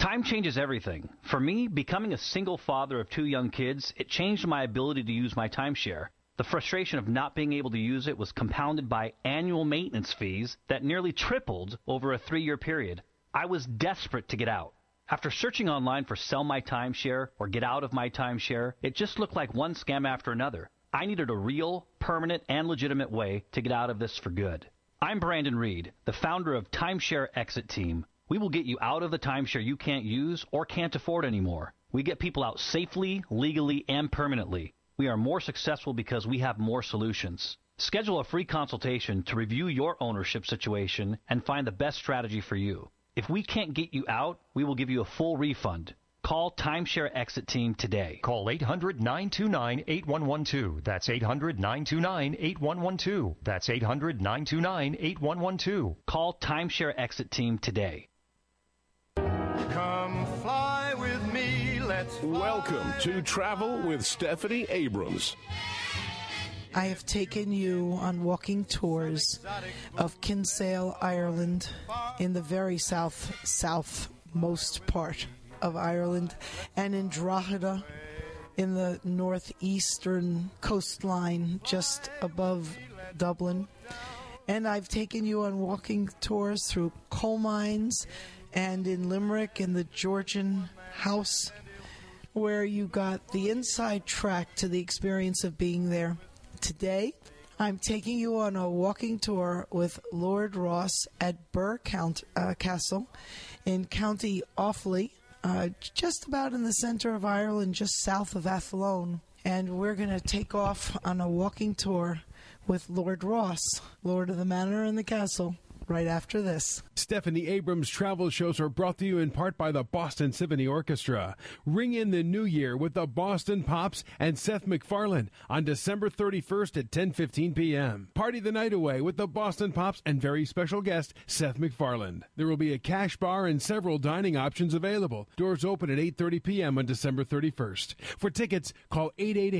Time changes everything. For me, becoming a single father of 2 young kids, it changed my ability to use my timeshare. The frustration of not being able to use it was compounded by annual maintenance fees that nearly tripled over a 3-year period. I was desperate to get out. After searching online for sell my timeshare or get out of my timeshare, it just looked like one scam after another. I needed a real, permanent, and legitimate way to get out of this for good. I'm Brandon Reed, the founder of Timeshare Exit Team. We will get you out of the timeshare you can't use or can't afford anymore. We get people out safely, legally, and permanently. We are more successful because we have more solutions. Schedule a free consultation to review your ownership situation and find the best strategy for you. If we can't get you out, we will give you a full refund. Call Timeshare Exit Team today. Call 800-929-8112. That's 800-929-8112. That's 800-929-8112. Call Timeshare Exit Team today. Come fly with me, let's fly. Welcome to Travel with Stephanie Abrams. I have taken you on walking tours of Kinsale, Ireland, in the very southmost part of Ireland, and in Drogheda, in the northeastern coastline just above Dublin. And I've taken you on walking tours through coal mines and in Limerick in the Georgian House, where you got the inside track to the experience of being there. Today, I'm taking you on a walking tour with Lord Ross at Birr Castle in County Offaly, just about in the center of Ireland, just south of Athlone. And we're going to take off on a walking tour with Lord Ross, Lord of the Manor and the Castle, right after this. Stephanie Abrams travel shows are brought to you in part by the Boston Symphony Orchestra. Ring in the new year with the Boston Pops and Seth MacFarlane on December 31st at 10:15 p.m. Party the night away with the Boston Pops and very special guest Seth MacFarlane. There will be a cash bar and several dining options available. Doors open at 8:30 p.m. on December 31st. For tickets, call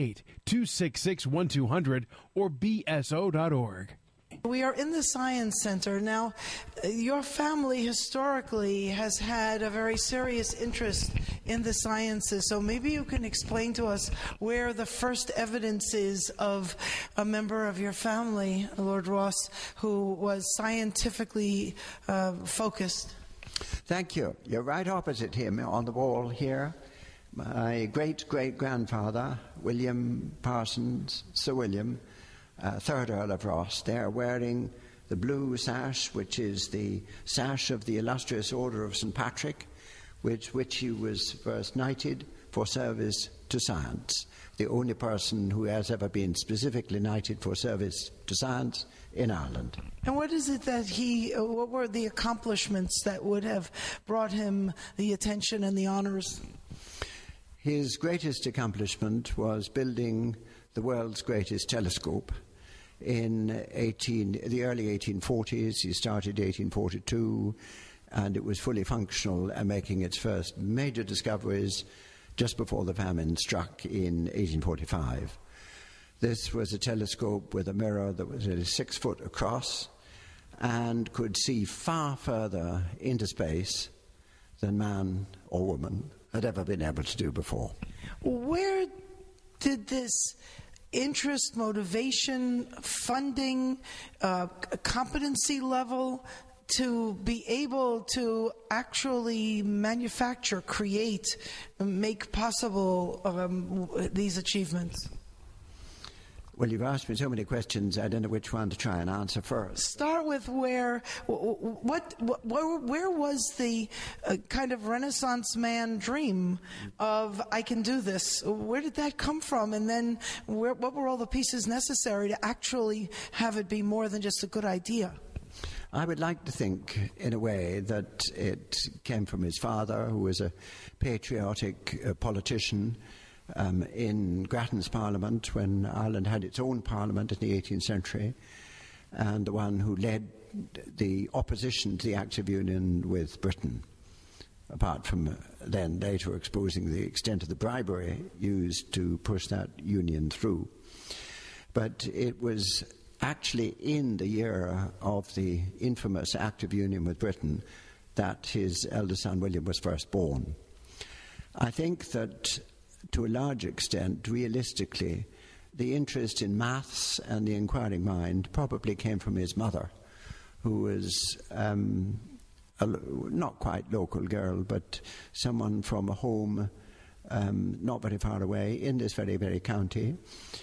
888-266-1200 or bso.org. We are in the Science Center. Now, your family historically has had a very serious interest in the sciences, so maybe you can explain to us where the first evidence is of a member of your family, Lord Ross, who was scientifically focused. Thank you. You're right opposite him on the wall here. My great-great-grandfather, William Parsons, Sir William, 3rd Earl of Ross, there wearing the blue sash, which is the sash of the illustrious Order of St. Patrick, with which he was first knighted for service to science, the only person who has ever been specifically knighted for service to science in Ireland. And what is it that what were the accomplishments that would have brought him the attention and the honors? His greatest accomplishment was building the world's greatest telescope. In the early 1840s, he started 1842, and it was fully functional and making its first major discoveries just before the famine struck in 1845. This was a telescope with a mirror that was nearly 6 foot across and could see far further into space than man or woman had ever been able to do before. Where did this interest, motivation, funding, competency level to be able to actually manufacture, create, make possible these achievements? Well, you've asked me so many questions, I don't know which one to try and answer first. Start with where was the kind of Renaissance man dream of, I can do this? Where did that come from? And then what were all the pieces necessary to actually have it be more than just a good idea? I would like to think, in a way, that it came from his father, who was a patriotic politician, in Grattan's Parliament when Ireland had its own parliament in the 18th century, and the one who led the opposition to the Acts of Union with Britain, apart from then later exposing the extent of the bribery used to push that union through. But it was actually in the year of the infamous Act of Union with Britain that his eldest son William was first born. I think that to a large extent, realistically, the interest in maths and the inquiring mind probably came from his mother, who was a not quite local girl, but someone from a home not very far away in this very, very county,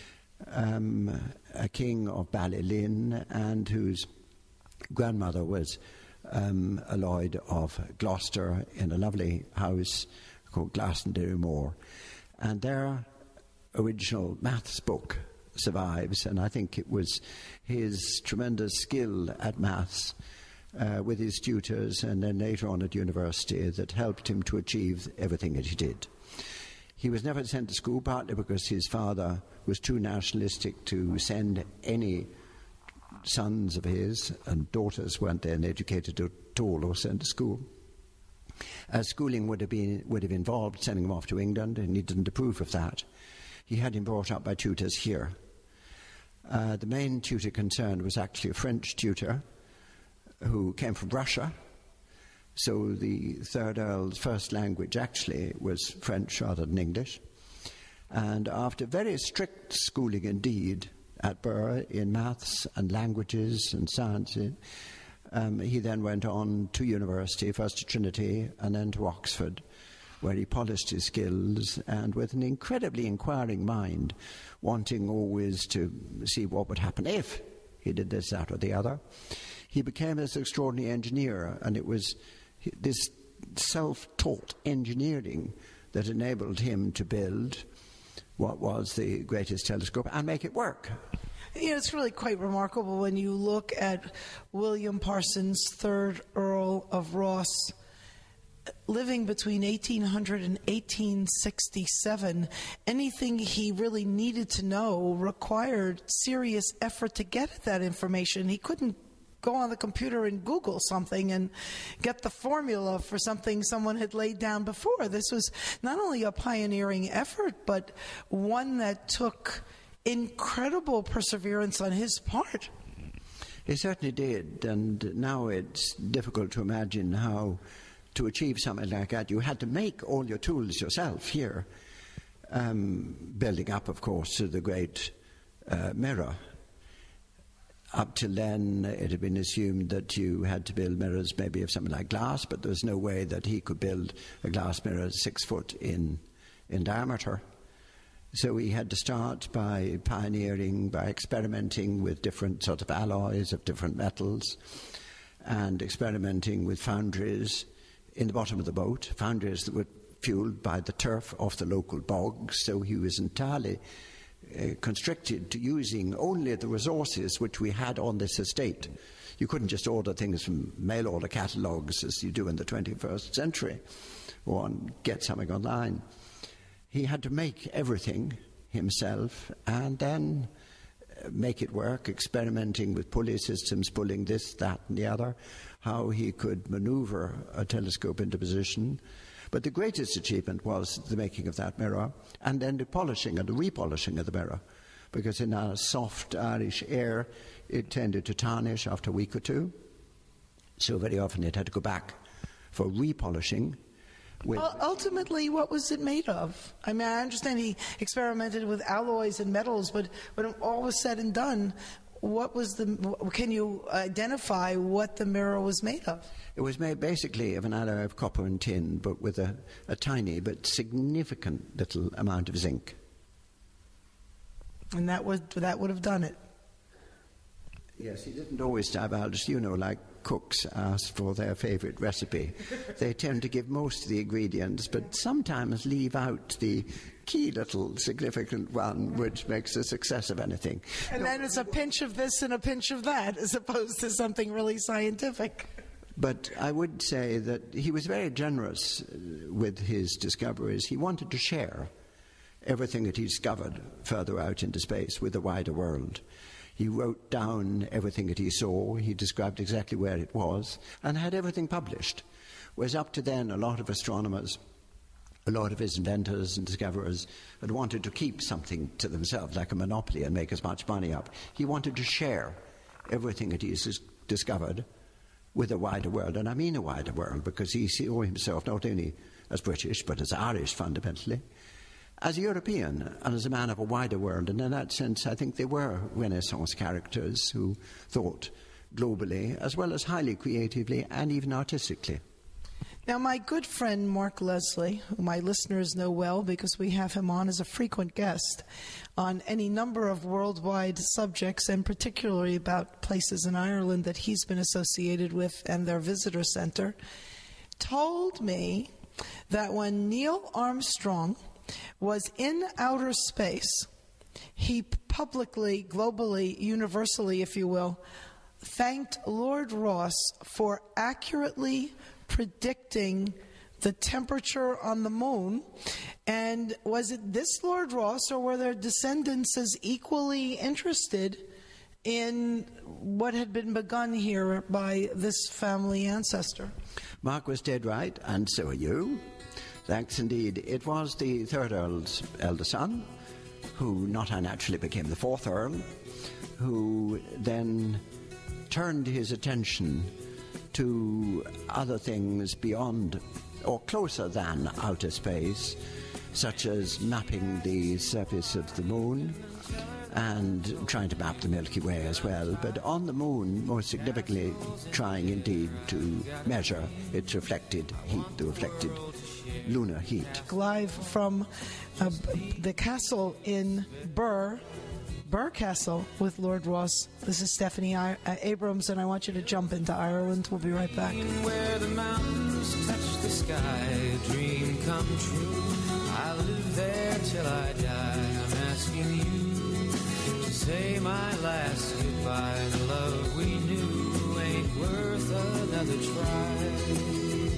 a king of Ballylin, and whose grandmother was a Lloyd of Gloucester in a lovely house called Glastonbury Moor. And their original maths book survives, and I think it was his tremendous skill at maths with his tutors and then later on at university that helped him to achieve everything that he did. He was never sent to school, partly because his father was too nationalistic to send any sons of his, and daughters weren't then educated at all or sent to school. Schooling would have involved sending him off to England, and he didn't approve of that. He had him brought up by tutors here. The main tutor concerned was actually a French tutor who came from Russia. So the third Earl's first language actually was French rather than English. And after very strict schooling indeed at Burr in maths and languages and sciences, he then went on to university, first to Trinity and then to Oxford, where he polished his skills and with an incredibly inquiring mind, wanting always to see what would happen if he did this, that or the other. He became this extraordinary engineer, and it was this self-taught engineering that enabled him to build what was the greatest telescope and make it work. You know, it's really quite remarkable when you look at William Parsons, 3rd Earl of Ross, living between 1800 and 1867. Anything he really needed to know required serious effort to get at that information. He couldn't go on the computer and Google something and get the formula for something someone had laid down before. This was not only a pioneering effort, but one that took incredible perseverance on his part. It certainly did, and now it's difficult to imagine how to achieve something like that. You had to make all your tools yourself here, building up, of course, to the great mirror. Up till then, it had been assumed that you had to build mirrors maybe of something like glass, but there was no way that he could build a glass mirror 6 foot in diameter. So he had to start by pioneering, by experimenting with different sort of alloys of different metals, and experimenting with foundries in the bottom of the boat, foundries that were fueled by the turf of the local bogs. So he was entirely constricted to using only the resources which we had on this estate. You couldn't just order things from mail order catalogues as you do in the 21st century or get something online. He had to make everything himself and then make it work, experimenting with pulley systems, pulling this, that and the other, how he could maneuver a telescope into position. But the greatest achievement was the making of that mirror, and then the polishing and the repolishing of the mirror, because in our soft Irish air it tended to tarnish after a week or two. So very often it had to go back for repolishing. Ultimately, what was it made of? I mean, I understand he experimented with alloys and metals, but when all was said and done, can you identify what the mirror was made of? It was made basically of an alloy of copper and tin, but with a tiny but significant little amount of zinc. And that would have done it. Yes, he didn't always divulge, like cooks ask for their favourite recipe. They tend to give most of the ingredients, but sometimes leave out the key little significant one which makes a success of anything. And then it's a pinch of this and a pinch of that, as opposed to something really scientific. But I would say that he was very generous with his discoveries. He wanted to share everything that he discovered further out into space with the wider world. He wrote down everything that he saw, he described exactly where it was, and had everything published. Whereas up to then, a lot of astronomers, a lot of his inventors and discoverers had wanted to keep something to themselves, like a monopoly, and make as much money up. He wanted to share everything that he discovered with a wider world, and I mean a wider world, because he saw himself not only as British, but as Irish fundamentally, as a European, and as a man of a wider world. And in that sense, I think they were Renaissance characters who thought globally, as well as highly creatively and even artistically. Now, my good friend Mark Leslie, who my listeners know well because we have him on as a frequent guest on any number of worldwide subjects, and particularly about places in Ireland that he's been associated with and their visitor center, told me that when Neil Armstrong was in outer space, he publicly, globally, universally, if you will, thanked Lord Ross for accurately predicting the temperature on the moon. And was it this Lord Ross, or were their descendants as equally interested in what had been begun here by this family ancestor? Mark was dead right, and so are you. Thanks indeed. It was the third Earl's elder son, who not unnaturally became the fourth Earl, who then turned his attention to other things beyond or closer than outer space, such as mapping the surface of the moon and trying to map the Milky Way as well. But on the moon, more significantly, trying indeed to measure its reflected heat, the reflected lunar heat. Live from the castle in Birr Castle with Lord Ross. This is Stephanie Abrams, and I want you to jump into Ireland. We'll be right back. Where the mountains touch the sky, a dream come true. I'll live there till I die. I'm asking you to say my last goodbye. The love we knew ain't worth another try.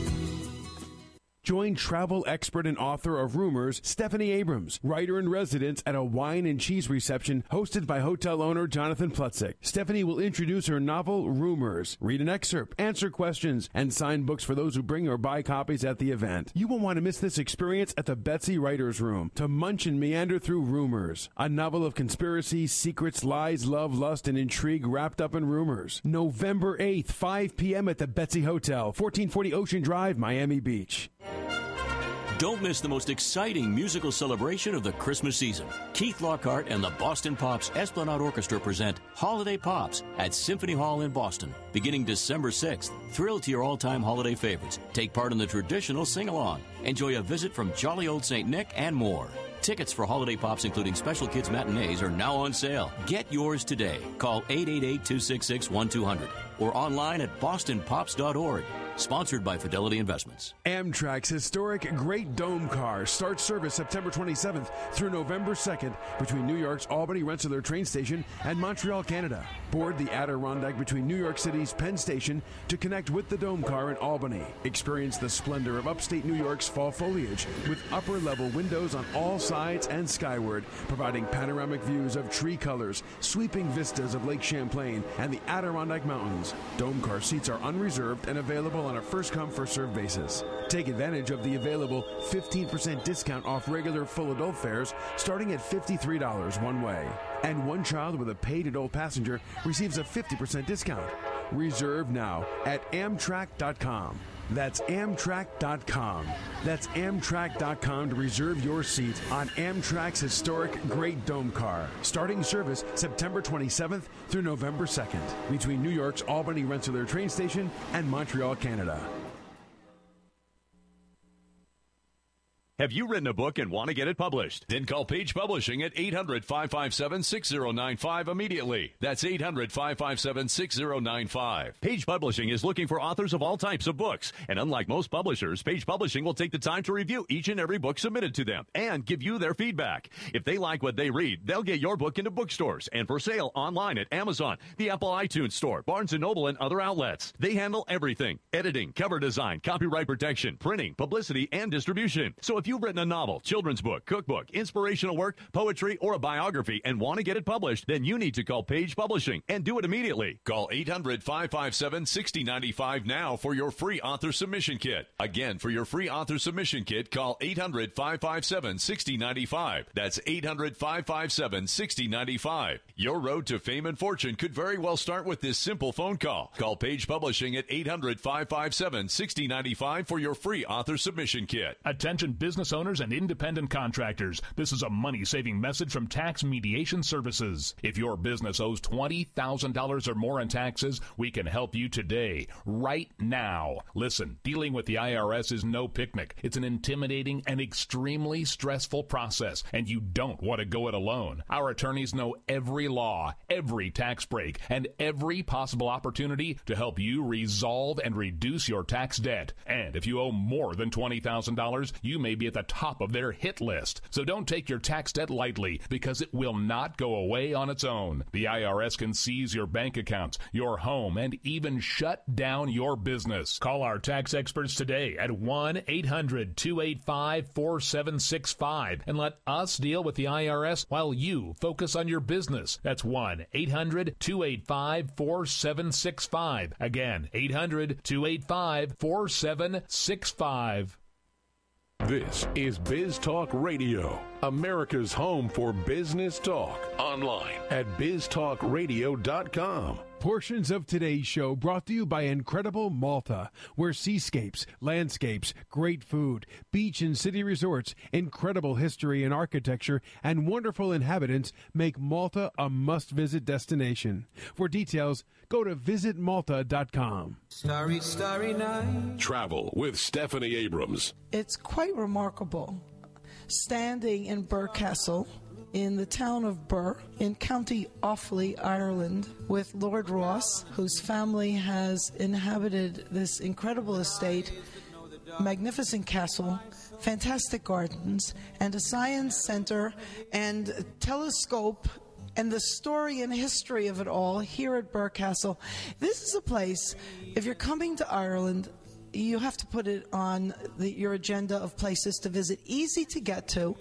Join travel expert and author of Rumors, Stephanie Abrams, writer-in-residence at a wine and cheese reception hosted by hotel owner Jonathan Plutzik. Stephanie will introduce her novel, Rumors, read an excerpt, answer questions, and sign books for those who bring or buy copies at the event. You won't want to miss this experience at the Betsy Writers Room to munch and meander through Rumors, a novel of conspiracy, secrets, lies, love, lust, and intrigue wrapped up in rumors. November 8th, 5 p.m. at the Betsy Hotel, 1440 Ocean Drive, Miami Beach. Don't miss the most exciting musical celebration of the Christmas season. Keith Lockhart and the Boston Pops Esplanade Orchestra present Holiday Pops at Symphony Hall in Boston, beginning December 6th. Thrill to your all-time holiday favorites. Take part in the traditional sing-along. Enjoy a visit from Jolly Old St. Nick and more. Tickets for Holiday Pops, including special kids matinees, are now on sale. Get yours today. Call 888-266-1200 or online at bostonpops.org. Sponsored by Fidelity Investments. Amtrak's historic Great Dome Car starts service September 27th through November 2nd between New York's Albany Rensselaer train station and Montreal, Canada. Board the Adirondack between New York City's Penn Station to connect with the Dome Car in Albany. Experience the splendor of upstate New York's fall foliage with upper-level windows on all sides and skyward, providing panoramic views of tree colors, sweeping vistas of Lake Champlain and the Adirondack Mountains. Dome Car seats are unreserved and available on a first-come, first-served basis. Take advantage of the available 15% discount off regular full adult fares starting at $53 one way. And one child with a paid adult passenger receives a 50% discount. Reserve now at Amtrak.com. That's Amtrak.com. That's Amtrak.com to reserve your seat on Amtrak's historic Great Dome Car. Starting service September 27th through November 2nd between New York's Albany Rensselaer train station and Montreal, Canada. Have you written a book and want to get it published? Then call Page Publishing at 800-557-6095 immediately. That's 800-557-6095. Page Publishing is looking for authors of all types of books. And unlike most publishers, Page Publishing will take the time to review each and every book submitted to them and give you their feedback. If they like what they read, they'll get your book into bookstores and for sale online at Amazon, the Apple iTunes Store, Barnes & Noble, and other outlets. They handle everything: editing, cover design, copyright protection, printing, publicity, and distribution. So if you've written a novel, children's book, cookbook, inspirational work, poetry, or a biography and want to get it published, then you need to call Page Publishing and do it immediately. Call 800-557-6095 now for your free author submission kit. Again, for your free author submission kit, call 800-557-6095. That's 800-557-6095. Your road to fame and fortune could very well start with this simple phone call. Call Page Publishing at 800-557-6095 for your free author submission kit. Attention business owners and independent contractors. This is a money-saving message from Tax Mediation Services. If your business owes $20,000 or more in taxes, we can help you today, right now. Listen, dealing with the IRS is no picnic. It's an intimidating and extremely stressful process, and you don't want to go it alone. Our attorneys know every law, every tax break, and every possible opportunity to help you resolve and reduce your tax debt. And if you owe more than $20,000, you may be at the top of their hit list. So don't take your tax debt lightly, because it will not go away on its own. The IRS can seize your bank accounts, your home, and even shut down your business. Call our tax experts today at 1-800-285-4765 and let us deal with the IRS while you focus on your business. That's 1-800-285-4765. Again, 800-285-4765. This is Biz Talk Radio, America's home for business talk. Online at biztalkradio.com. Portions of today's show brought to you by Incredible Malta, where seascapes, landscapes, great food, beach and city resorts, incredible history and architecture, and wonderful inhabitants make Malta a must-visit destination. For details, go to visitmalta.com. Starry, starry night. Travel with Stephanie Abrams. It's quite remarkable. Standing in Burcastle, in the town of Birr, in County Offaly, Ireland, with Lord Ross, whose family has inhabited this incredible estate, magnificent castle, fantastic gardens, and a science center, and a telescope, and the story and history of it all here at Burcastle. This is a place, if you're coming to Ireland, you have to put it on your agenda of places to visit. Easy to get to.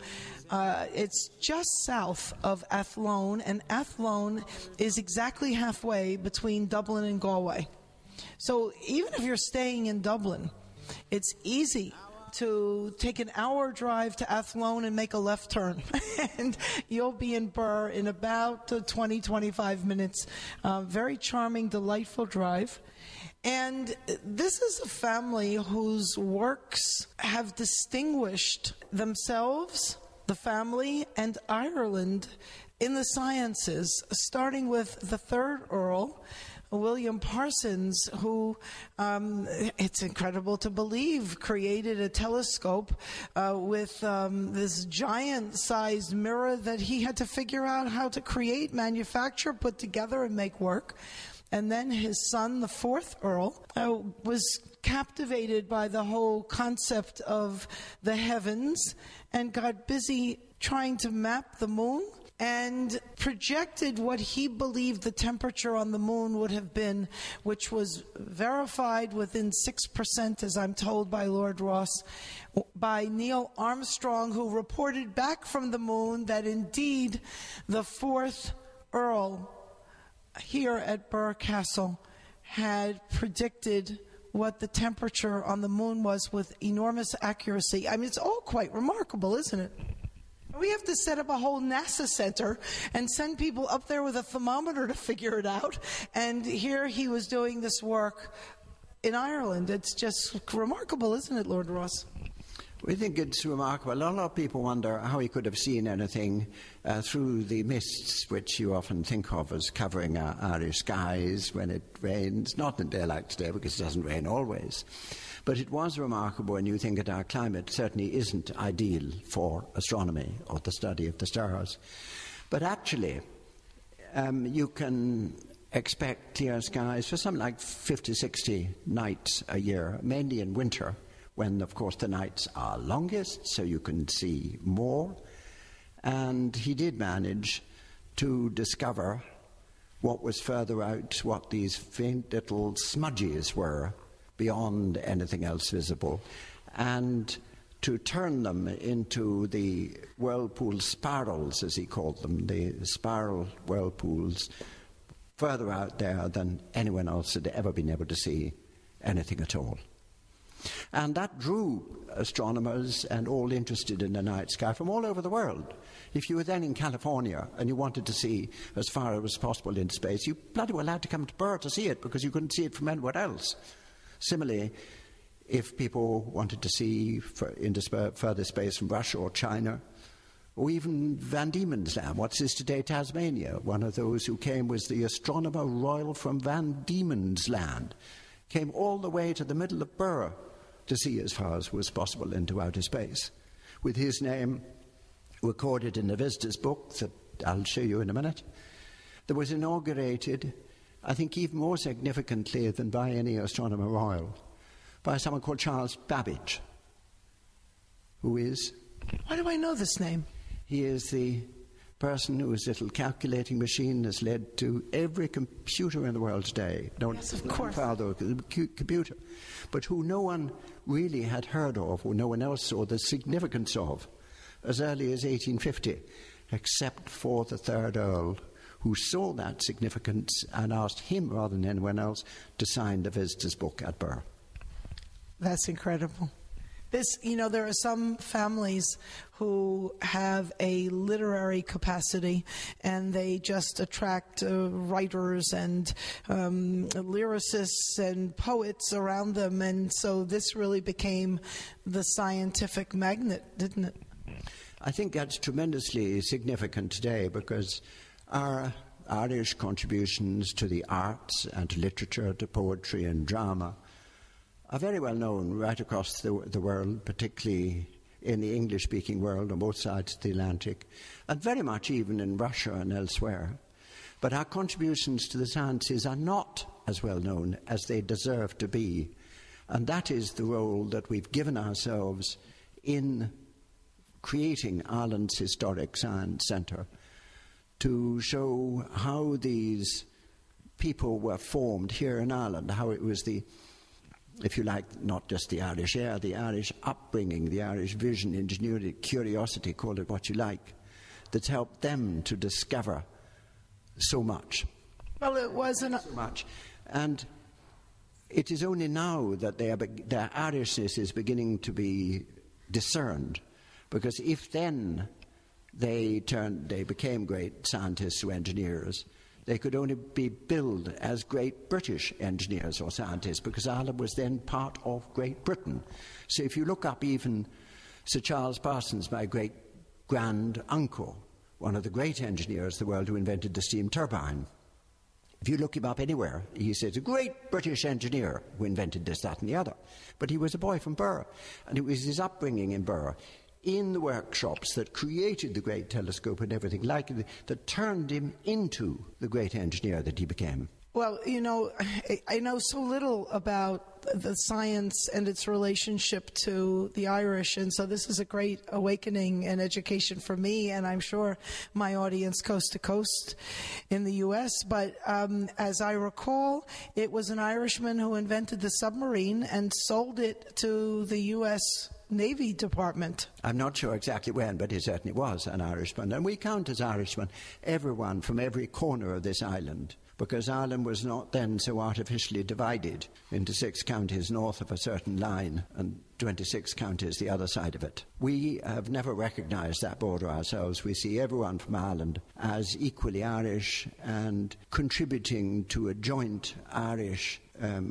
It's just south of Athlone, and Athlone is exactly halfway between Dublin and Galway. So even if you're staying in Dublin, it's easy to take an hour drive to Athlone and make a left turn, and you'll be in Birr in about 20-25 minutes. Very charming, delightful drive. And this is a family whose works have distinguished themselves, the family, and Ireland in the sciences, starting with the third Earl, William Parsons, who, it's incredible to believe, created a telescope with this giant-sized mirror that he had to figure out how to create, manufacture, put together, and make work. And then his son, the fourth Earl, was captivated by the whole concept of the heavens and got busy trying to map the moon and projected what he believed the temperature on the moon would have been, which was verified within 6%, as I'm told by Lord Ross, by Neil Armstrong, who reported back from the moon that indeed the fourth Earl here at Burcastle had predicted what the temperature on the moon was with enormous accuracy. I mean, it's all quite remarkable, isn't it? We have to set up a whole NASA center and send people up there with a thermometer to figure it out. And here he was doing this work in Ireland. It's just remarkable, isn't it, Lord Ross? We think it's remarkable. A lot of people wonder how he could have seen anything through the mists, which you often think of as covering our Irish skies when it rains. Not in a day like today, because it doesn't rain always. But it was remarkable when you think that our climate certainly isn't ideal for astronomy or the study of the stars. But actually, you can expect clear skies for something like 50, 60 nights a year, mainly in winter, when, of course, the nights are longest, so you can see more. And he did manage to discover what was further out, what these faint little smudges were beyond anything else visible. And to turn them into the whirlpool spirals, as he called them, the spiral whirlpools, further out there than anyone else had ever been able to see anything at all. And that drew astronomers and all interested in the night sky from all over the world. If you were then in California and you wanted to see as far as possible into space, you bloody well had to come to Burr to see it, because you couldn't see it from anywhere else. Similarly, if people wanted to see into further space from Russia or China, or even Van Diemen's Land, what's this today, Tasmania. One of those who came was the Astronomer Royal from Van Diemen's Land. Came all the way to the middle of Burr to see as far as was possible into outer space, with his name recorded in the Visitor's Book that I'll show you in a minute, that was inaugurated, I think even more significantly than by any Astronomer Royal, by someone called Charles Babbage, who is... Why do I know this name? He is the person whose little calculating machine has led to every computer in the world today. Yes, of course. Father computer, but who no one really had heard of, or no one else saw the significance of, as early as 1850, except for the third Earl, who saw that significance and asked him, rather than anyone else, to sign the Visitor's Book at Burr. That's incredible. This, there are some families who have a literary capacity, and they just attract writers and lyricists and poets around them, and so this really became the scientific magnet, didn't it? I think that's tremendously significant today, because our Irish contributions to the arts and to literature, to poetry and drama, are very well known right across the world, particularly in the English-speaking world on both sides of the Atlantic, and very much even in Russia and elsewhere. But our contributions to the sciences are not as well known as they deserve to be, and that is the role that we've given ourselves in creating Ireland's Historic Science Centre, to show how these people were formed here in Ireland, how it was the, if you like, not just the Irish air, the Irish upbringing, the Irish vision, ingenuity, curiosity, call it what you like, that's helped them to discover so much. Well, it wasn't so much. And it is only now that their Irishness is beginning to be discerned, because if then they became great scientists or engineers, they could only be billed as great British engineers or scientists, because Ireland was then part of Great Britain. So if you look up even Sir Charles Parsons, my great-grand-uncle, one of the great engineers of the world who invented the steam turbine, if you look him up anywhere, he says, a great British engineer who invented this, that and the other. But he was a boy from Burr, and it was his upbringing in Burr, in the workshops, that created the great telescope and everything like it, that turned him into the great engineer that he became. Well, I know so little about the science and its relationship to the Irish, and so this is a great awakening and education for me, and I'm sure my audience coast to coast in the U.S. But as I recall, it was an Irishman who invented the submarine and sold it to the U.S. Navy Department. I'm not sure exactly when, but he certainly was an Irishman. And we count as Irishmen everyone from every corner of this island, because Ireland was not then so artificially divided into 6 counties north of a certain line and 26 counties the other side of it. We have never recognised that border ourselves. We see everyone from Ireland as equally Irish and contributing to a joint Irish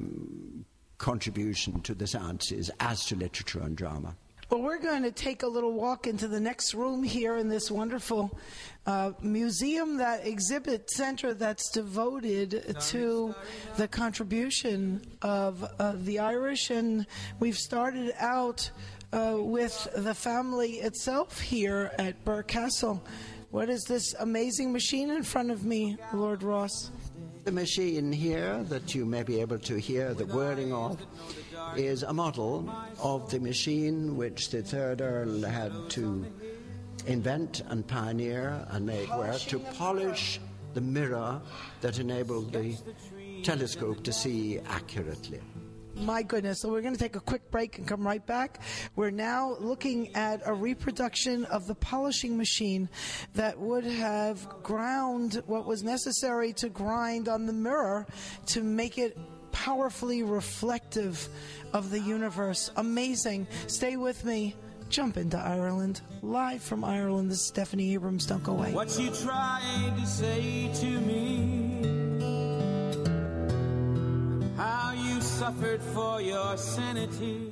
contribution to the sciences as to literature and drama. Well, we're going to take a little walk into the next room here in this wonderful museum, that exhibit center that's devoted to the contribution of the Irish. And we've started out with the family itself here at Birr Castle. What is this amazing machine in front of me, Lord Ross? The machine here that you may be able to hear the whirring of is a model of the machine which the third Earl had to invent and pioneer and make work, to polish the mirror that enabled the telescope to see accurately. My goodness. So we're going to take a quick break and come right back. We're now looking at a reproduction of the polishing machine that would have ground what was necessary to grind on the mirror to make it powerfully reflective of the universe. Amazing. Stay with me. Jump into Ireland. Live from Ireland, this is Stephanie Abrams. Don't go away. What you trying to say to me? How you suffered for your sanity?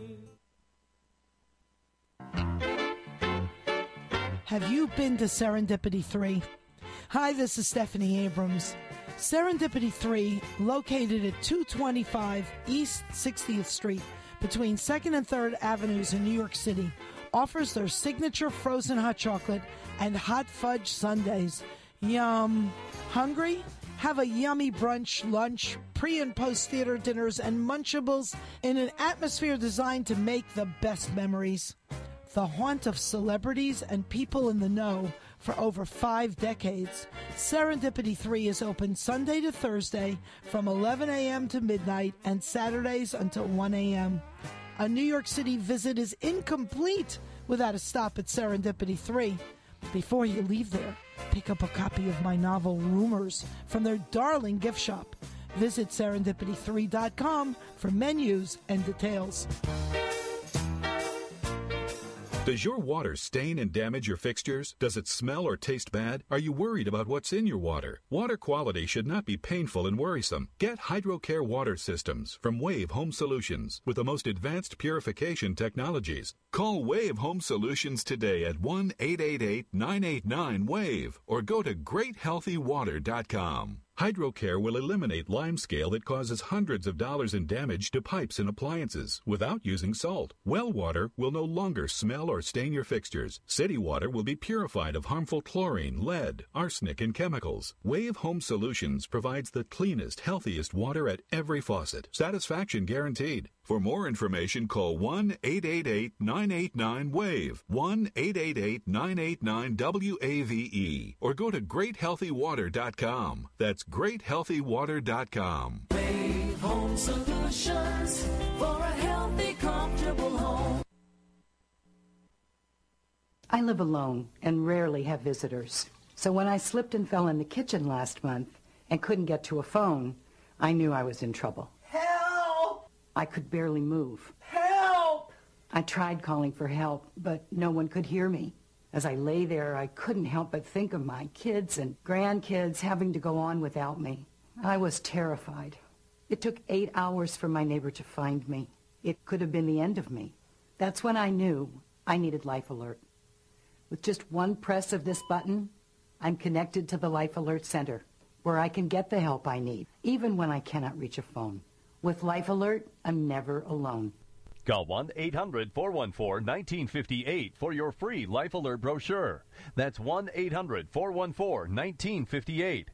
Have you been to Serendipity 3? Hi, this is Stephanie Abrams. Serendipity 3, located at 225 East 60th Street, between 2nd and 3rd Avenues in New York City, offers their signature frozen hot chocolate and hot fudge sundaes. Yum. Hungry? Have a yummy brunch, lunch, pre- and post-theater dinners, and Munchables in an atmosphere designed to make the best memories. The haunt of celebrities and people in the know for over 5 decades, Serendipity 3 is open Sunday to Thursday from 11 a.m. to midnight and Saturdays until 1 a.m. A New York City visit is incomplete without a stop at Serendipity 3. Before you leave there, pick up a copy of my novel Rumors from their darling gift shop. Visit serendipity3.com for menus and details. Does your water stain and damage your fixtures? Does it smell or taste bad? Are you worried about what's in your water? Water quality should not be painful and worrisome. Get HydroCare water systems from Wave Home Solutions with the most advanced purification technologies. Call Wave Home Solutions today at 1-888-989-WAVE or go to GreatHealthyWater.com. HydroCare will eliminate limescale that causes hundreds of dollars in damage to pipes and appliances without using salt. Well water will no longer smell or stain your fixtures. City water will be purified of harmful chlorine, lead, arsenic, and chemicals. Wave Home Solutions provides the cleanest, healthiest water at every faucet. Satisfaction guaranteed. For more information, call 1-888-989-WAVE, 1-888-989-WAVE, or go to GreatHealthyWater.com. That's GreatHealthyWater.com. Wave Home Solutions for a healthy, comfortable home. I live alone and rarely have visitors. So when I slipped and fell in the kitchen last month and couldn't get to a phone, I knew I was in trouble. Help! I could barely move. Help! I tried calling for help, but no one could hear me. As I lay there, I couldn't help but think of my kids and grandkids having to go on without me. I was terrified. It took 8 hours for my neighbor to find me. It could have been the end of me. That's when I knew I needed Life Alert. With just one press of this button, I'm connected to the Life Alert Center, where I can get the help I need, even when I cannot reach a phone. With Life Alert, I'm never alone. Call 1-800-414-1958 for your free Life Alert brochure. That's 1-800-414-1958.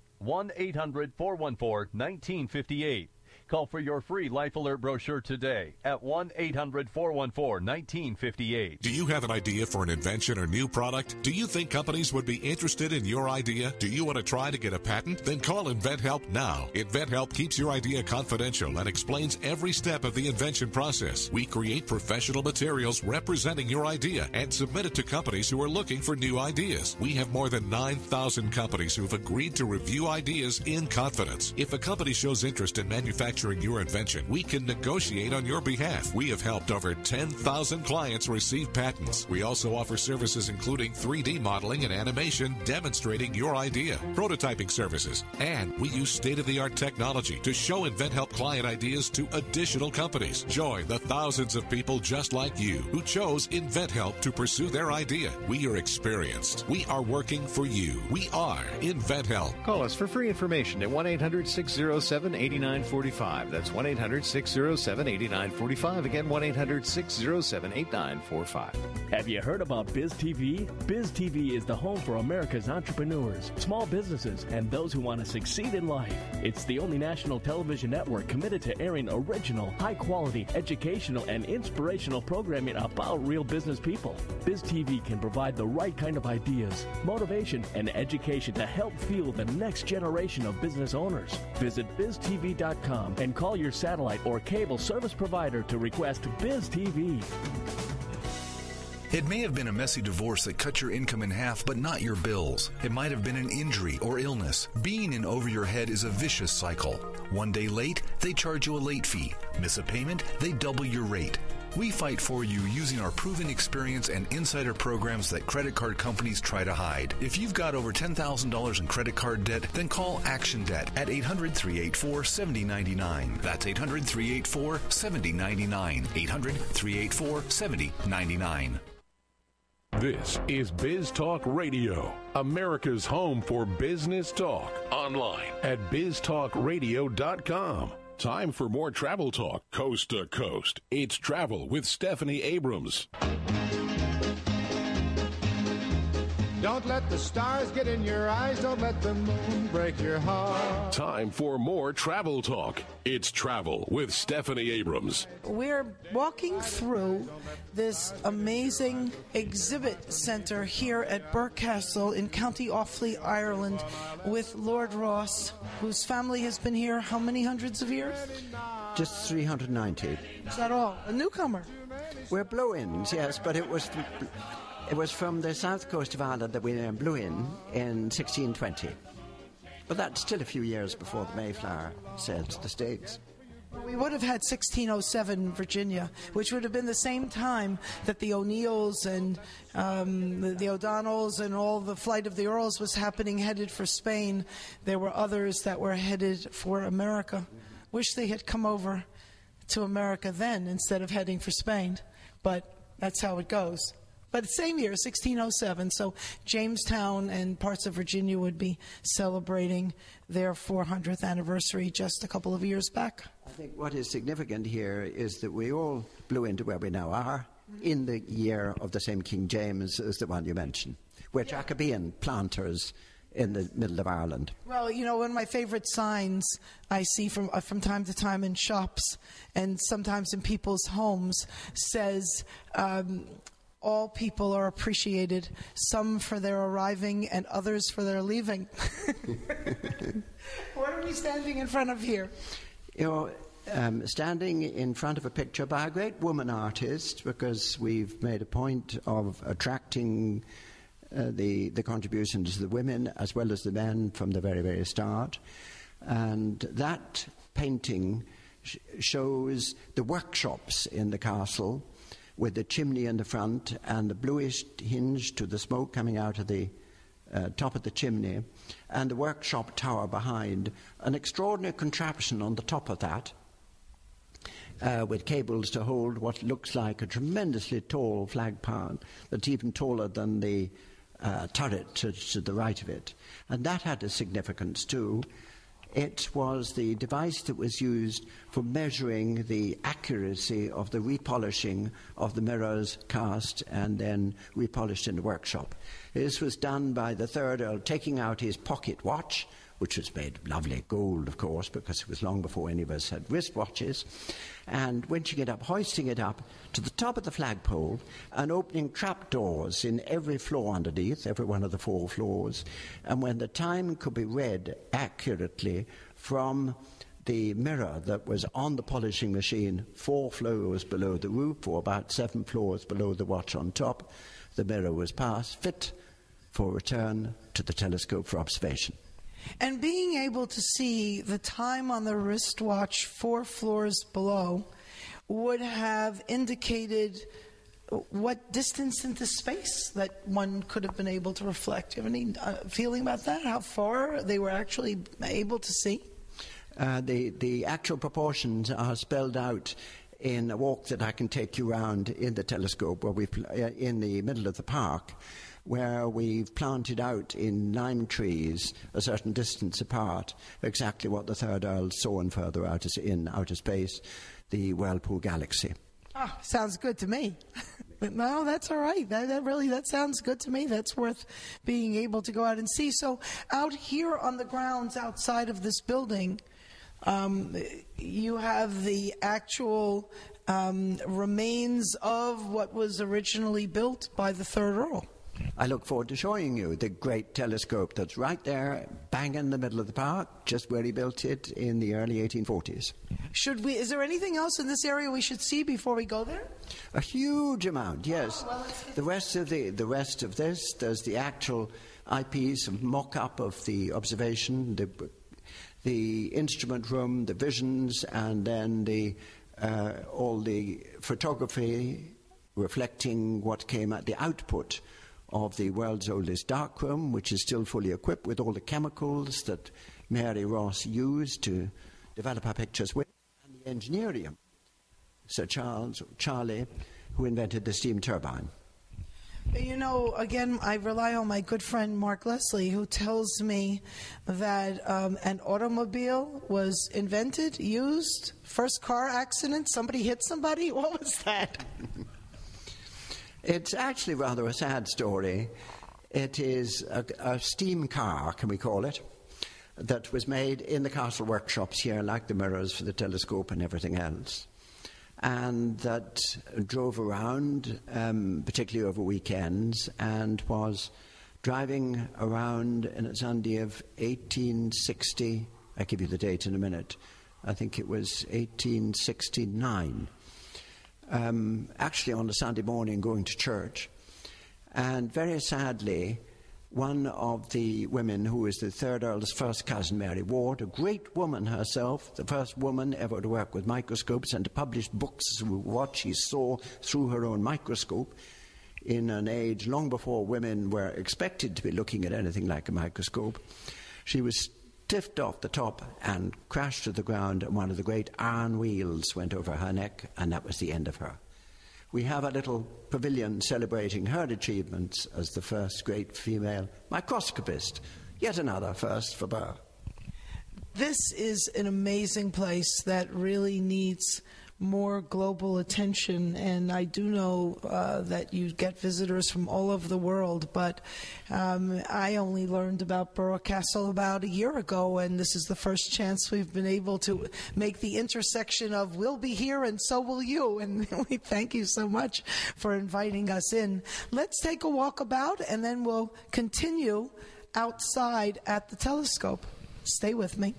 1-800-414-1958. Call for your free Life Alert brochure today at 1-800-414-1958. Do you have an idea for an invention or new product? Do you think companies would be interested in your idea? Do you want to try to get a patent? Then call InventHelp now. InventHelp keeps your idea confidential and explains every step of the invention process. We create professional materials representing your idea and submit it to companies who are looking for new ideas. We have more than 9,000 companies who have agreed to review ideas in confidence. If a company shows interest in manufacturing your invention, we can negotiate on your behalf. We have helped over 10,000 clients receive patents. We also offer services including 3D modeling and animation demonstrating your idea, prototyping services, and we use state-of-the-art technology to show InventHelp client ideas to additional companies. Join the thousands of people just like you who chose InventHelp to pursue their idea. We are experienced. We are working for you. We are InventHelp. Call us for free information at 1-800-607-8945. That's 1-800-607-8945. Again, 1-800-607-8945. Have you heard about BizTV? BizTV is the home for America's entrepreneurs, small businesses, and those who want to succeed in life. It's the only national television network committed to airing original, high-quality, educational, and inspirational programming about real business people. BizTV can provide the right kind of ideas, motivation, and education to help fuel the next generation of business owners. Visit BizTV.com and call your satellite or cable service provider to request Biz TV. It may have been a messy divorce that cut your income in half, but not your bills. It might have been an injury or illness. Being in over your head is a vicious cycle. One day late, they charge you a late fee. Miss a payment, they double your rate. We fight for you using our proven experience and insider programs that credit card companies try to hide. If you've got over $10,000 in credit card debt, then call Action Debt at 800-384-7099. That's 800-384-7099. 800-384-7099. This is Biz Talk Radio, America's home for business talk. Online at biztalkradio.com. Time for more travel talk, coast to coast. It's Travel with Stephanie Abrams. Don't let the stars get in your eyes. Don't let the moon break your heart. Time for more travel talk. It's Travel with Stephanie Abrams. We're walking through this amazing exhibit center here at Burghcastle in County Offaly, Ireland, with Lord Ross, whose family has been here how many hundreds of years? Just 390. Is that all? A newcomer? We're blow-ins, yes, but it was from the south coast of Ireland that we blew in 1620. But that's still a few years before the Mayflower sailed to the States. We would have had 1607 Virginia, which would have been the same time that the O'Neills and the O'Donnells and all the flight of the Earls was happening, headed for Spain. There were others that were headed for America. Wish they had come over to America then instead of heading for Spain, but that's how it goes. But same year, 1607, so Jamestown and parts of Virginia would be celebrating their 400th anniversary just a couple of years back. I think what is significant here is that we all blew into where we now are in the year of the same King James as the one you mentioned. We're Jacobean planters in the middle of Ireland. Well, you know, one of my favorite signs I see from time to time in shops and sometimes in people's homes says, all people are appreciated, some for their arriving and others for their leaving. What are we standing in front of here? You know, standing in front of a picture by a great woman artist, because we've made a point of attracting the contributions of the women as well as the men from the very, very start. And that painting shows the workshops in the castle, with the chimney in the front and the bluish hinge to the smoke coming out of the top of the chimney, and the workshop tower behind. An extraordinary contraption on the top of that, with cables to hold what looks like a tremendously tall flagpole that's even taller than the turret to the right of it. And that had a significance too. It was the device that was used for measuring the accuracy of the repolishing of the mirrors cast and then repolished in the workshop. This was done by the third Earl taking out his pocket watch, which was made of lovely gold, of course, because it was long before any of us had wristwatches, and winching it up, hoisting it up to the top of the flagpole and opening trapdoors in every floor underneath, every one of the 4 floors, and when the time could be read accurately from the mirror that was on the polishing machine 4 floors below the roof, or about 7 floors below the watch on top, the mirror was passed, fit for return to the telescope for observation. And being able to see the time on the wristwatch 4 floors below would have indicated what distance into space that one could have been able to reflect. Do you have any feeling about that? How far they were actually able to see? The actual proportions are spelled out in a walk that I can take you around in the telescope, where in the middle of the park, where we've planted out in lime trees a certain distance apart exactly what the third Earl saw in further in outer space, the Whirlpool Galaxy. Oh, sounds good to me. But no, that's all right. That sounds good to me. That's worth being able to go out and see. So out here on the grounds outside of this building, you have the actual remains of what was originally built by the third Earl. I look forward to showing you the great telescope that's right there, bang in the middle of the park, just where he built it in the early 1840s. Is there anything else in this area we should see before we go there? A huge amount, yes. Oh, well, the rest of this, there's the actual eyepiece, a mock-up of the observation, the instrument room, the visions, and then all the photography reflecting what came at the output of the world's oldest darkroom, which is still fully equipped with all the chemicals that Mary Ross used to develop her pictures with, and the engineering, Sir Charlie, who invented the steam turbine. You know, again, I rely on my good friend Mark Leslie, who tells me that an automobile was invented, used, first car accident, somebody hit somebody. What was that? It's actually rather a sad story. It is a steam car, can we call it, that was made in the castle workshops here, like the mirrors for the telescope and everything else, and that drove around, particularly over weekends, and was driving around in a Sunday of 1860. I'll give you the date in a minute. I think it was 1869. Actually on a Sunday morning going to church. And very sadly, one of the women, who is the third Earl's first cousin, Mary Ward, a great woman herself, the first woman ever to work with microscopes and to publish books with what she saw through her own microscope in an age long before women were expected to be looking at anything like a microscope. She was stiffed off the top and crashed to the ground, and one of the great iron wheels went over her neck, and that was the end of her. We have a little pavilion celebrating her achievements as the first great female microscopist. Yet another first for Burr. This is an amazing place that really needs more global attention, and I do know that you get visitors from all over the world, but I only learned about Burr Castle about a year ago, and this is the first chance we've been able to make the intersection of we'll be here and so will you, and we thank you so much for inviting us in. Let's take a walk about, and then we'll continue outside at the telescope. Stay with me.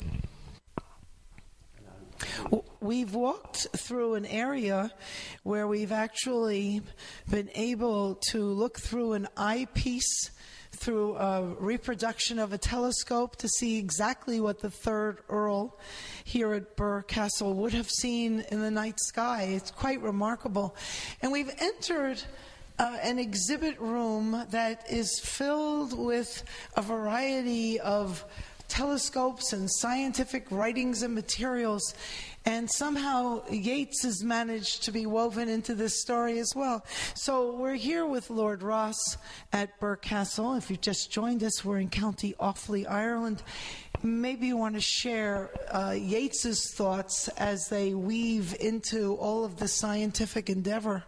We've walked through an area where we've actually been able to look through an eyepiece, through a reproduction of a telescope, to see exactly what the third Earl here at Burr Castle would have seen in the night sky. It's quite remarkable. And we've entered an exhibit room that is filled with a variety of telescopes and scientific writings and materials, and somehow Yeats has managed to be woven into this story as well. So we're here with Lord Ross at Burr Castle. If you've just joined us, we're in County Offaly, Ireland. Maybe you want to share Yeats's thoughts as they weave into all of the scientific endeavor.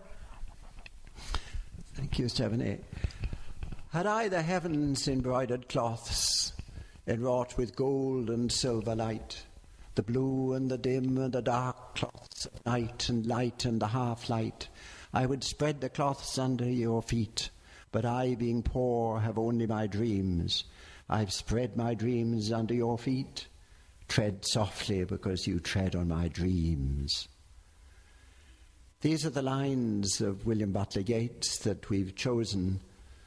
Thank you, Stephanie. Had I the heavens embroidered cloths, enwrought with gold and silver light, the blue and the dim and the dark cloths of night and light and the half-light, I would spread the cloths under your feet, but I, being poor, have only my dreams. I've spread my dreams under your feet. Tread softly, because you tread on my dreams. These are the lines of William Butler Yeats that we've chosen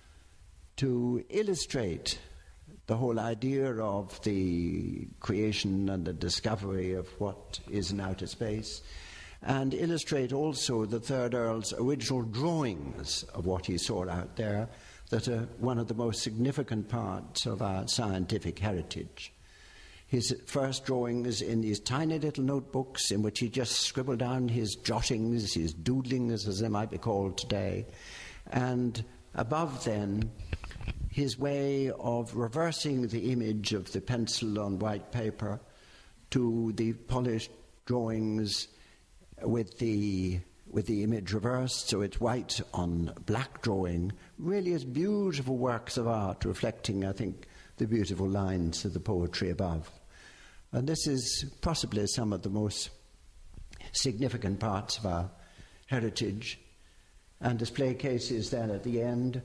to illustrate the whole idea of the creation and the discovery of what is in outer space, and illustrate also the third Earl's original drawings of what he saw out there, that are one of the most significant parts of our scientific heritage. His first drawings in these tiny little notebooks in which he just scribbled down his jottings, his doodlings, as they might be called today, and above then, his way of reversing the image of the pencil on white paper to the polished drawings with the image reversed, so it's white on black drawing, really is beautiful works of art reflecting, I think, the beautiful lines of the poetry above. And this is possibly some of the most significant parts of our heritage. And display cases then at the end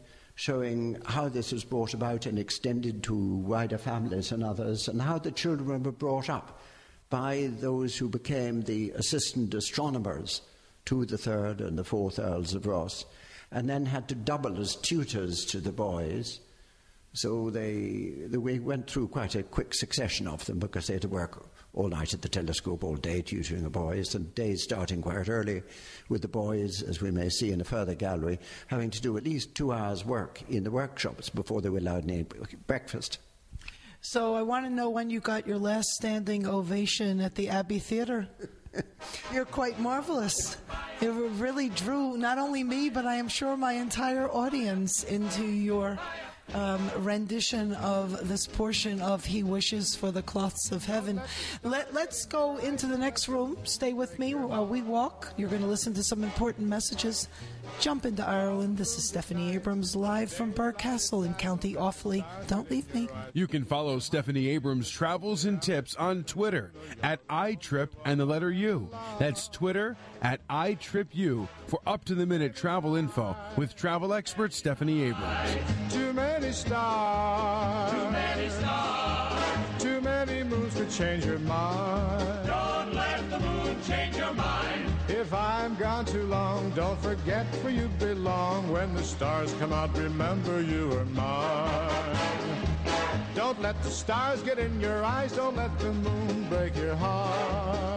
showing how this was brought about and extended to wider families and others, and how the children were brought up by those who became the assistant astronomers to the 3rd and the 4th Earls of Ross, and then had to double as tutors to the boys. So we went through quite a quick succession of them, because they had to work all night at the telescope, all day tutoring the boys, and days starting quite early with the boys, as we may see in a further gallery, having to do at least 2 hours' work in the workshops before they were allowed any breakfast. So I want to know when you got your last standing ovation at the Abbey Theatre. You're quite marvelous. It really drew not only me, but I am sure my entire audience into your rendition of this portion of He Wishes for the Cloths of Heaven. Let's go into the next room. Stay with me while we walk. You're going to listen to some important messages. Jump into Ireland. This is Stephanie Abrams live from Burghcastle in County Offaly. Don't leave me. You can follow Stephanie Abrams' travels and tips on Twitter at iTrip and the letter U. That's Twitter at iTripU for up-to-the-minute travel info with travel expert Stephanie Abrams. Too many stars. Too many stars. Too many moons to change your mind. Don't let the moon change your mind. If I'm gone too long, don't forget where you belong. When the stars come out, remember you are mine. Don't let the stars get in your eyes. Don't let the moon break your heart.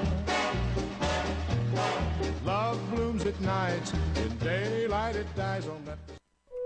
Love blooms at night. In daylight it dies. Don't let the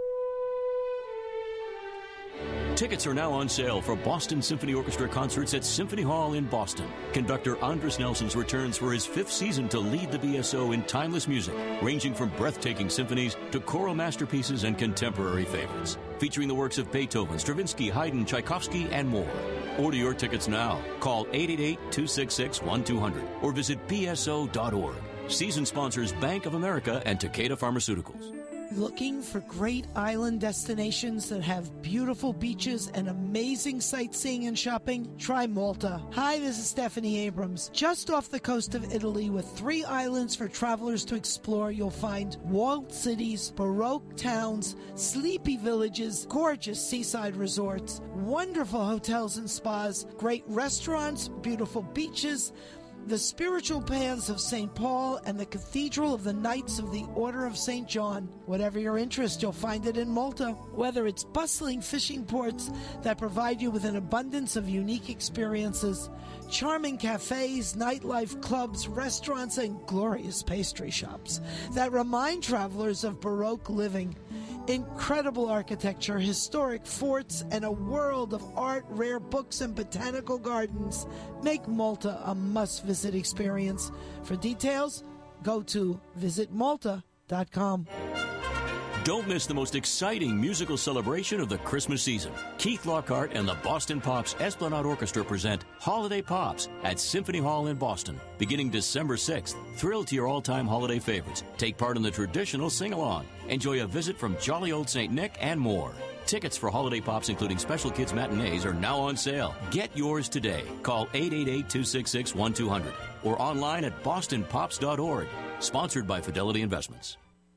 Tickets are now on sale for Boston Symphony Orchestra concerts at Symphony Hall in Boston. Conductor Andres Nelsons returns for his 5th season to lead the BSO in timeless music, ranging from breathtaking symphonies to choral masterpieces and contemporary favorites, featuring the works of Beethoven, Stravinsky, Haydn, Tchaikovsky, and more. Order your tickets now. Call 888-266-1200 or visit bso.org. Season sponsors Bank of America and Takeda Pharmaceuticals. Looking for great island destinations that have beautiful beaches and amazing sightseeing and shopping? Try Malta. Hi, this is Stephanie Abrams. Just off the coast of Italy with 3 islands for travelers to explore, you'll find walled cities, Baroque towns, sleepy villages, gorgeous seaside resorts, wonderful hotels and spas, great restaurants, beautiful beaches, the spiritual paths of St. Paul, and the Cathedral of the Knights of the Order of St. John. Whatever your interest, you'll find it in Malta. Whether it's bustling fishing ports that provide you with an abundance of unique experiences, charming cafes, nightlife, clubs, restaurants, and glorious pastry shops that remind travelers of Baroque living, incredible architecture, historic forts, and a world of art, rare books, and botanical gardens make Malta a must-visit experience. For details, go to visitmalta.com. Don't miss the most exciting musical celebration of the Christmas season. Keith Lockhart and the Boston Pops Esplanade Orchestra present Holiday Pops at Symphony Hall in Boston, beginning December 6th. Thrill to your all-time holiday favorites. Take part in the traditional sing-along. Enjoy a visit from jolly old St. Nick and more. Tickets for Holiday Pops, including special kids matinees, are now on sale. Get yours today. Call 888-266-1200 or online at bostonpops.org. Sponsored by Fidelity Investments.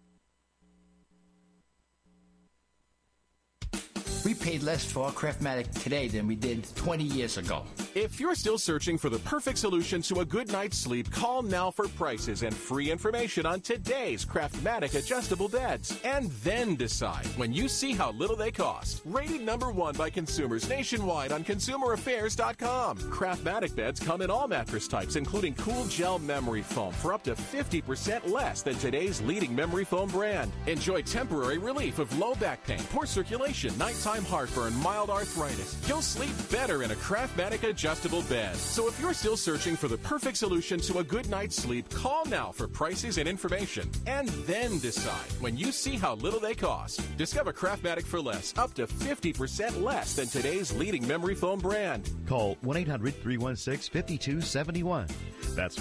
We paid less for our Craftmatic today than we did 20 years ago. If you're still searching for the perfect solution to a good night's sleep, call now for prices and free information on today's Craftmatic adjustable beds. And then decide when you see how little they cost. Rated #1 by consumers nationwide on ConsumerAffairs.com. Craftmatic beds come in all mattress types, including cool gel memory foam for up to 50% less than today's leading memory foam brand. Enjoy temporary relief of low back pain, poor circulation, nighttime heartburn, mild arthritis. You'll sleep better in a Craftmatic adjustable bed. So if you're still searching for the perfect solution to a good night's sleep, call now for prices and information. And then decide when you see how little they cost. Discover Craftmatic for less, up to 50% less than today's leading memory foam brand. Call 1-800-316-5271. That's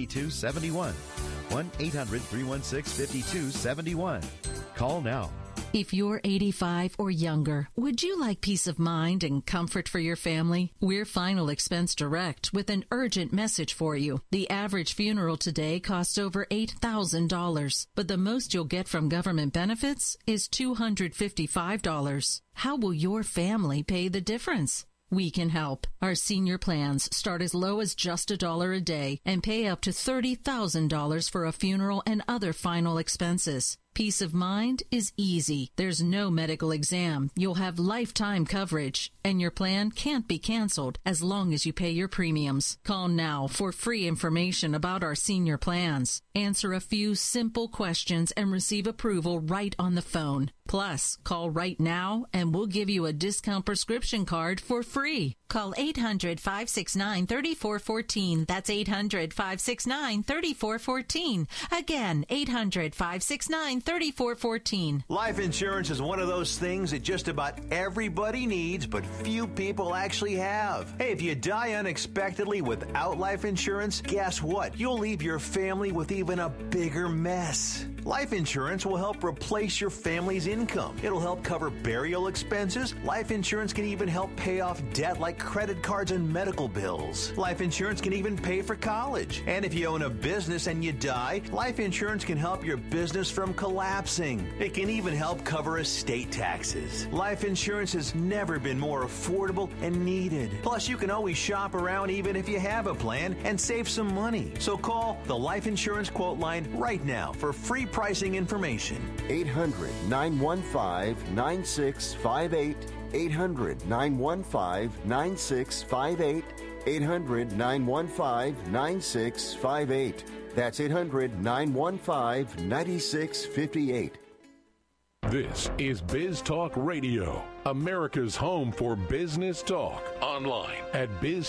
1-800-316-5271. 1-800-316-5271. Call now. If you're 85 or younger, would you like peace of mind and comfort for your family? We're Final Expense Direct with an urgent message for you. The average funeral today costs over $8,000, but the most you'll get from government benefits is $255. How will your family pay the difference? We can help. Our senior plans start as low as just $1 a day and pay up to $30,000 for a funeral and other final expenses. Peace of mind is easy. There's no medical exam. You'll have lifetime coverage, and your plan can't be canceled as long as you pay your premiums. Call now for free information about our senior plans. Answer a few simple questions and receive approval right on the phone. Plus, call right now and we'll give you a discount prescription card for free. Call 800-569-3414. That's 800-569-3414. Again, 800-569-3414. Life insurance is one of those things that just about everybody needs, but few people actually have. Hey, if you die unexpectedly without life insurance, guess what? You'll leave your family with even a bigger mess. Life insurance will help replace your family's income. It'll help cover burial expenses. Life insurance can even help pay off debt like credit cards and medical bills. Life insurance can even pay for college. And if you own a business and you die, life insurance can help your business from collapsing. It can even help cover estate taxes. Life insurance has never been more affordable and needed. Plus, you can always shop around even if you have a plan and save some money. So call the Life Insurance Quote Line right now for free pricing information. 800-915-9658. 800-915-9658. 800-915-9658. That's 800-915-9658. This is Biz Talk Radio, America's home for business talk. Online at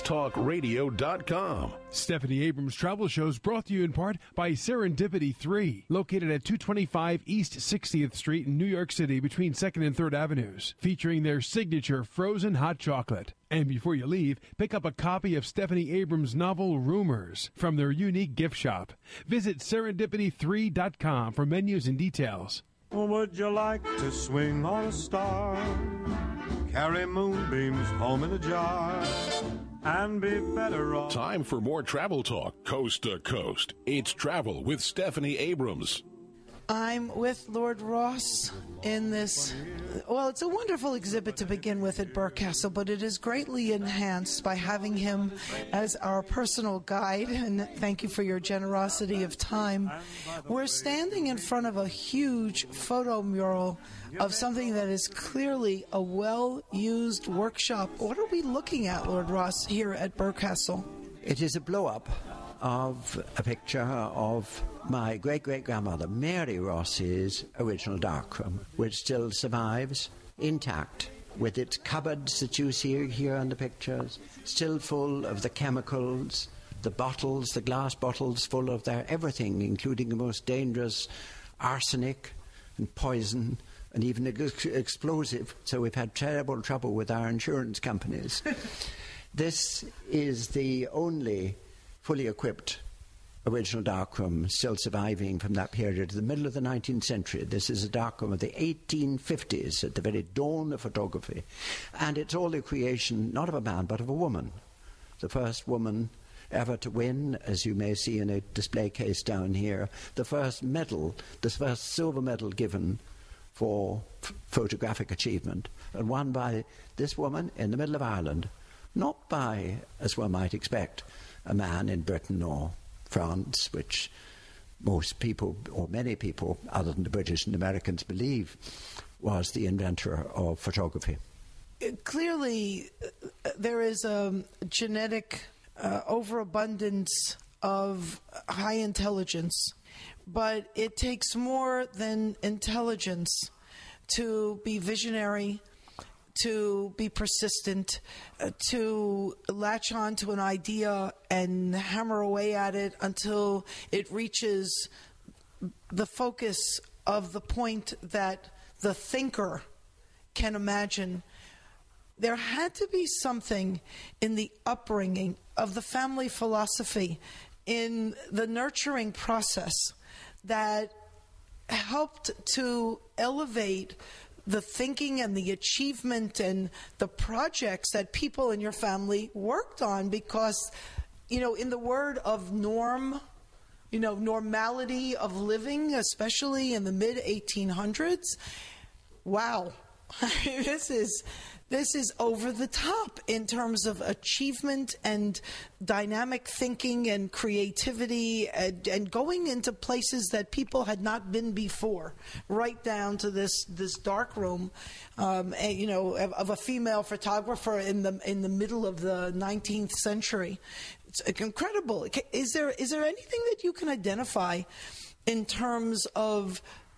biztalkradio.com. Stephanie Abrams Travel Shows brought to you in part by Serendipity 3, located at 225 East 60th Street in New York City between 2nd and 3rd Avenues, featuring their signature frozen hot chocolate. And before you leave, pick up a copy of Stephanie Abrams' novel Rumors from their unique gift shop. Visit serendipity3.com for menus and details. Would you like to swing on a star? Carry moonbeams home in a jar and be better off. Time for more travel talk, coast to coast. It's Travel with Stephanie Abrams. I'm with Lord Ross in this. Well, it's a wonderful exhibit to begin with at Burkcastle, but it is greatly enhanced by having him as our personal guide, and thank you for your generosity of time. We're standing in front of a huge photo mural of something that is clearly a well-used workshop. What are we looking at, Lord Ross, here at Burkcastle? It is a blow-up of a picture of my great-great-grandmother, Mary Ross's original darkroom, which still survives intact, with its cupboards that you see here on the pictures, still full of the chemicals, the bottles, the glass bottles full of their everything, including the most dangerous arsenic and poison and even explosive. So we've had terrible trouble with our insurance companies. This is the only fully equipped original darkroom still surviving from that period to the middle of the 19th century. This is a darkroom of the 1850s, at the very dawn of photography. And it's all the creation, not of a man, but of a woman. The first woman ever to win, as you may see in a display case down here, the first medal, the first silver medal given for photographic achievement, and won by this woman in the middle of Ireland, not by, as one might expect, a man in Britain or France, which most people, or many people, other than the British and Americans, believe was the inventor of photography. Clearly, there is a genetic overabundance of high intelligence, but it takes more than intelligence to be visionary, to be persistent, to latch on to an idea and hammer away at it until it reaches the focus of the point that the thinker can imagine. There had to be something in the upbringing of the family philosophy, in the nurturing process, that helped to elevate the thinking and the achievement and the projects that people in your family worked on, because, in the word of norm, normality of living, especially in the mid-1800s, wow, this is over the top in terms of achievement and dynamic thinking and creativity and going into places that people had not been before, right down to this dark room, of a female photographer in the middle of the 19th century. It's incredible. Is there anything that you can identify in terms of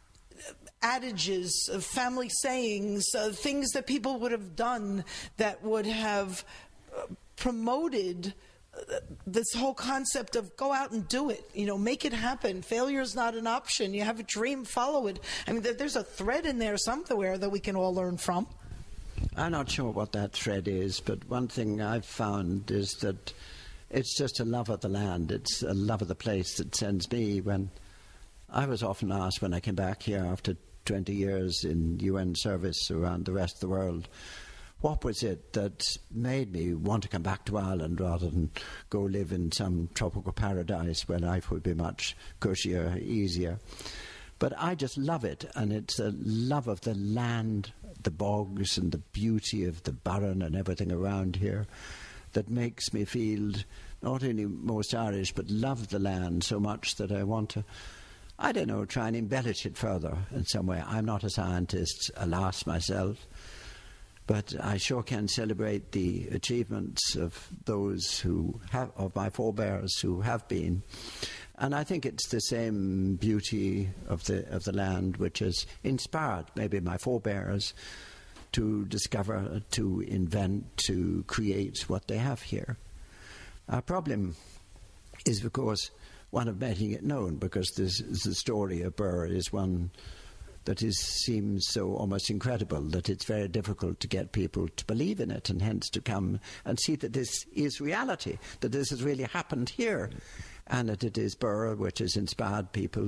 adages, family sayings, things that people would have done that would have promoted this whole concept of go out and do it, make it happen. Failure is not an option. You have a dream, follow it. I mean, there's a thread in there somewhere that we can all learn from. I'm not sure what that thread is, but one thing I've found is that it's just a love of the land. It's a love of the place that sends me. When I was often asked when I came back here after 20 years in UN service around the rest of the world, what was it that made me want to come back to Ireland rather than go live in some tropical paradise where life would be much cushier, easier? But I just love it, and it's a love of the land, the bogs and the beauty of the Burren and everything around here that makes me feel not only most Irish but love the land so much that I want to, try and embellish it further in some way. I'm not a scientist, alas, myself, but I sure can celebrate the achievements of those of my forebears who have been. And I think it's the same beauty of the land which has inspired maybe my forebears to discover, to invent, to create what they have here. Our problem is, of course, one of making it known, because the story of Birr is one that seems so almost incredible that it's very difficult to get people to believe in it, and hence to come and see that this is reality, that this has really happened here, and that it is Birr which has inspired people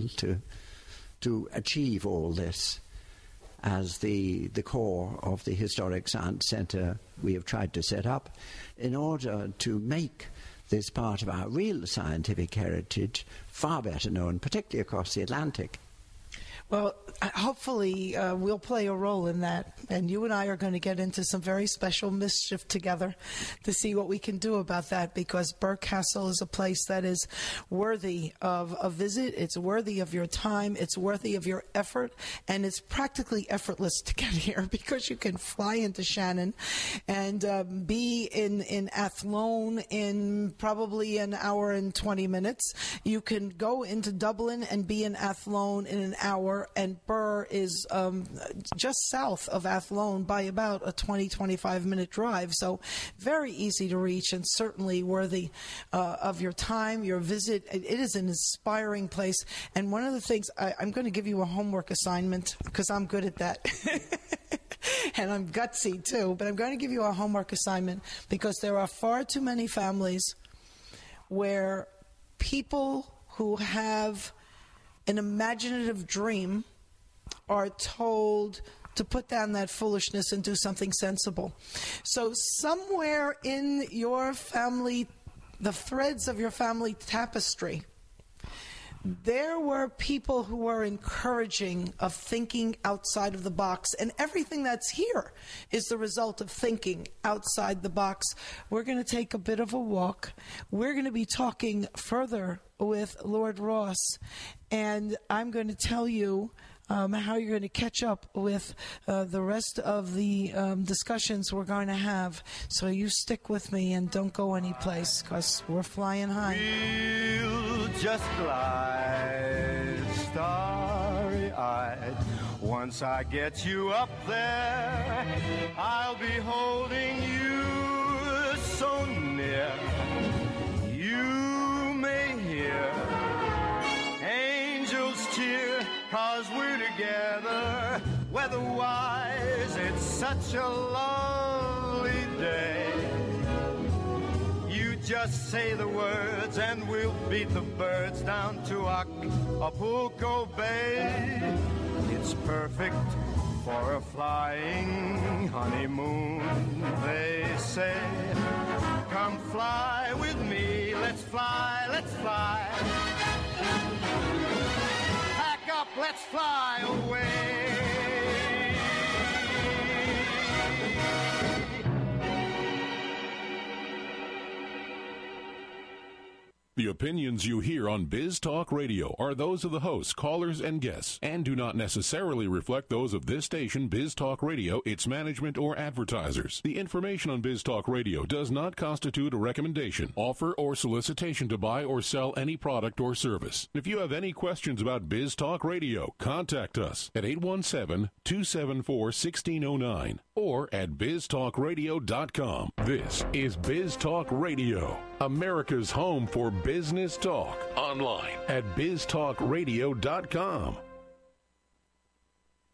to achieve all this. As the core of the Historic Science Centre we have tried to set up in order to make this part of our real scientific heritage far better known, particularly across the Atlantic. Well, hopefully we'll play a role in that, and you and I are going to get into some very special mischief together to see what we can do about that, because Birr Castle is a place that is worthy of a visit. It's worthy of your time. It's worthy of your effort, and it's practically effortless to get here because you can fly into Shannon and be in Athlone in probably an hour and 20 minutes. You can go into Dublin and be in Athlone in an hour, and Birr is just south of Athlone by about a 20-25 minute drive, so very easy to reach and certainly worthy of your time, your visit. It is an inspiring place, and one of the things, I'm going to give you a homework assignment because I'm good at that. And I'm gutsy too, but I'm going to give you a homework assignment because there are far too many families where people who have an imaginative dream are told to put down that foolishness and do something sensible. So somewhere in your family, the threads of your family tapestry, there were people who were encouraging of thinking outside of the box, and everything that's here is the result of thinking outside the box. We're going to take a bit of a walk. We're going to be talking further with Lord Ross, and I'm going to tell you how you're going to catch up with the rest of the discussions we're going to have. So you stick with me and don't go anyplace, because we're flying high. We'll just glide starry-eyed. Once I get you up there, I'll be holding you so near. You may hear angels cheer, 'cause we're together. Weather-wise, it's such a lovely day. You just say the words and we'll beat the birds down to Acapulco Bay. It's perfect for a flying honeymoon, they say. Come fly with me, let's fly, let's fly. Pack up, let's fly away. The opinions you hear on Biz Talk Radio are those of the hosts, callers, and guests, and do not necessarily reflect those of this station, Biz Talk Radio, its management, or advertisers. The information on Biz Talk Radio does not constitute a recommendation, offer, or solicitation to buy or sell any product or service. If you have any questions about Biz Talk Radio, contact us at 817-274-1609 or at biztalkradio.com. This is Biz Talk Radio, America's home for business talk. Online at biztalkradio.com.